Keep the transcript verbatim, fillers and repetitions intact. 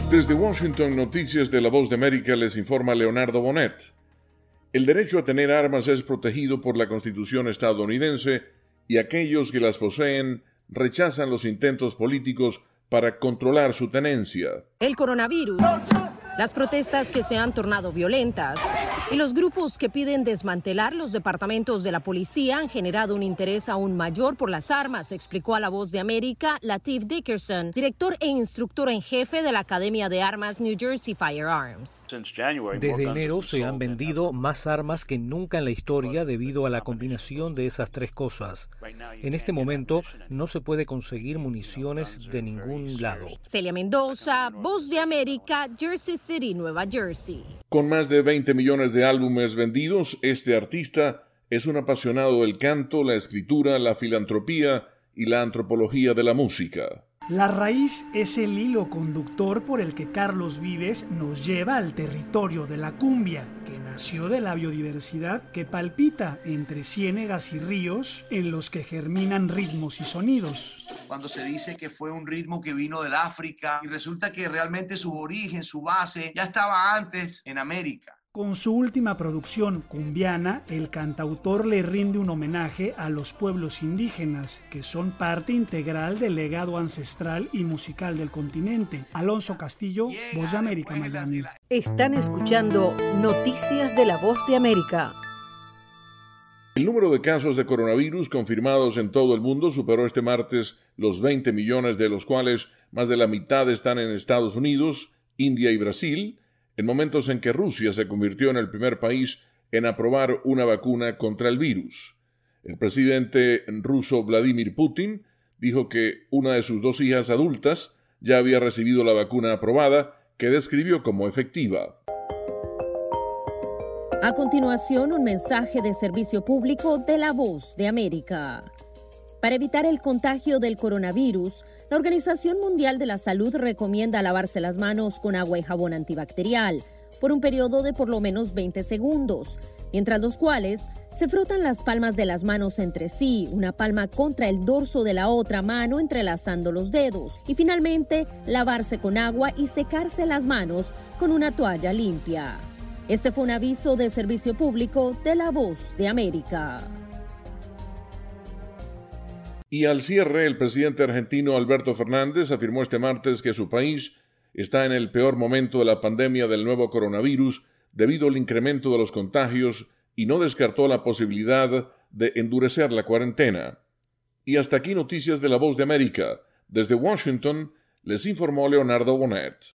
Desde Washington, Noticias de la Voz de América, les informa Leonardo Bonet. El derecho a tener armas es protegido por la Constitución estadounidense y aquellos que las poseen rechazan los intentos políticos para controlar su tenencia. El coronavirus, las protestas que se han tornado violentas y los grupos que piden desmantelar los departamentos de la policía han generado un interés aún mayor por las armas, explicó a La Voz de América Lateef Dickerson, director e instructor en jefe de la Academia de Armas New Jersey Firearms. Desde enero se han vendido más armas que nunca en la historia debido a la combinación de esas tres cosas. En este momento no se puede conseguir municiones de ningún lado. Celia Mendoza, Voz de América, Jersey City, Nueva Jersey. Con más de veinte millones de álbumes vendidos, este artista es un apasionado del canto, la escritura, la filantropía y la antropología de la música. La raíz es el hilo conductor por el que Carlos Vives nos lleva al territorio de la cumbia, que nació de la biodiversidad que palpita entre ciénegas y ríos en los que germinan ritmos y sonidos. Cuando se dice que fue un ritmo que vino del África y resulta que realmente su origen, su base, ya estaba antes en América. Con su última producción, Cumbiana, el cantautor le rinde un homenaje a los pueblos indígenas, que son parte integral del legado ancestral y musical del continente. Alonso Castillo, Voz de América, Miami. Están escuchando Noticias de la Voz de América. El número de casos de coronavirus confirmados en todo el mundo superó este martes los veinte millones, de los cuales más de la mitad están en Estados Unidos, India y Brasil, en momentos en que Rusia se convirtió en el primer país en aprobar una vacuna contra el virus. El presidente ruso Vladimir Putin dijo que una de sus dos hijas adultas ya había recibido la vacuna aprobada, que describió como efectiva. A continuación, un mensaje de servicio público de La Voz de América. Para evitar el contagio del coronavirus, la Organización Mundial de la Salud recomienda lavarse las manos con agua y jabón antibacterial por un periodo de por lo menos veinte segundos, mientras los cuales se frotan las palmas de las manos entre sí, una palma contra el dorso de la otra mano entrelazando los dedos, y finalmente lavarse con agua y secarse las manos con una toalla limpia. Este fue un aviso de servicio público de La Voz de América. Y al cierre, el presidente argentino Alberto Fernández afirmó este martes que su país está en el peor momento de la pandemia del nuevo coronavirus debido al incremento de los contagios y no descartó la posibilidad de endurecer la cuarentena. Y hasta aquí Noticias de la Voz de América. Desde Washington, les informó Leonardo Bonet.